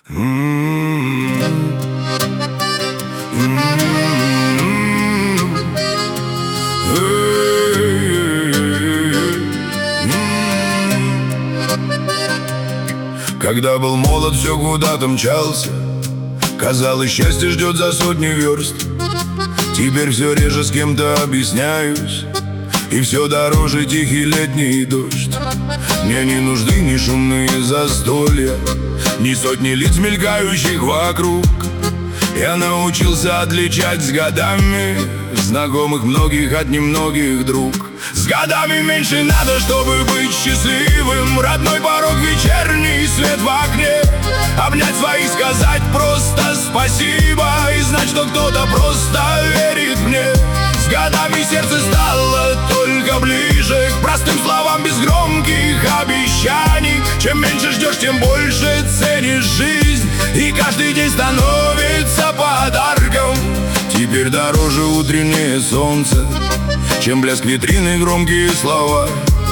Когда был молод, все куда-то мчался. Казалось, счастье ждет за сотни верст. Теперь все реже с кем-то объясняюсь, и все дороже тихий летний дождь. Мне не нужны ни шумные застолья, ни сотни лиц, мелькающих вокруг. Я научился отличать с годами знакомых многих от немногих друг. С годами меньше надо, чтобы быть счастливым. Родной порог, вечерний свет в окне. Обнять своих, сказать просто спасибо, и знать, что кто-то просто верит мне. С годами сердце стало только ближе к простым словам без громких обещаний. Чем меньше ждешь, тем больше ценишь жизнь, и каждый день становится подарком. Теперь дороже утреннее солнце, чем блеск витрины, громкие слова.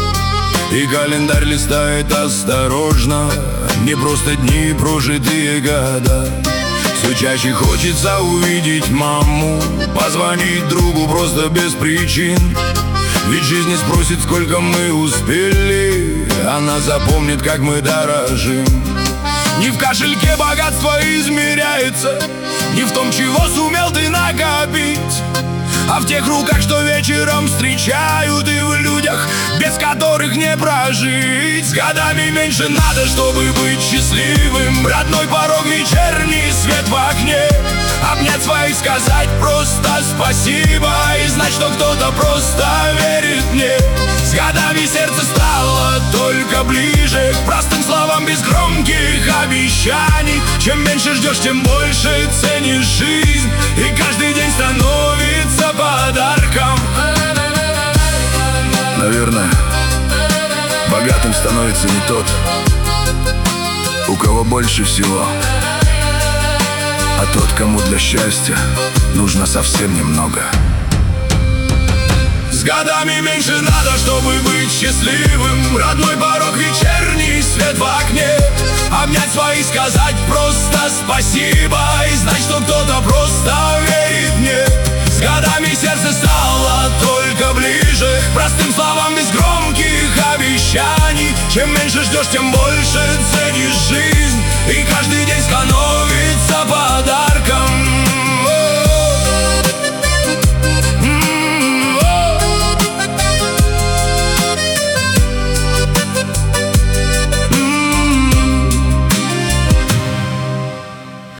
И календарь листает осторожно, не просто дни, прожитые года. Все чаще хочется увидеть маму, позвонить другу просто без причин. Ведь жизнь не спросит, сколько мы успели, она запомнит, как мы дорожим. Не в кошельке богатство измеряется, не в том, чего сумел ты накопить, а в тех руках, что вечером встречают, и в людях, без которых не прожить. С годами меньше надо, чтобы быть счастливым. Родной порог, вечерний свет в окне. Обнять своих, сказать просто спасибо, и знать, что кто-то просто верит мне. С годами сердце стало только ближе к простым словам без громких обещаний. Чем меньше ждешь, тем больше ценишь жизнь, и каждый день становится подарком. Наверное, богатым становится не тот, у кого больше всего, а тот, кому для счастья нужно совсем немного. С годами меньше надо, чтобы быть счастливым. Родной порог, вечерний свет в окне. Обнять своих, сказать просто спасибо, и знать, что кто-то просто верит мне. С годами сердце стало только ближе к простым словам без громких обещаний. Чем меньше ждешь, тем больше ценишь жизнь, и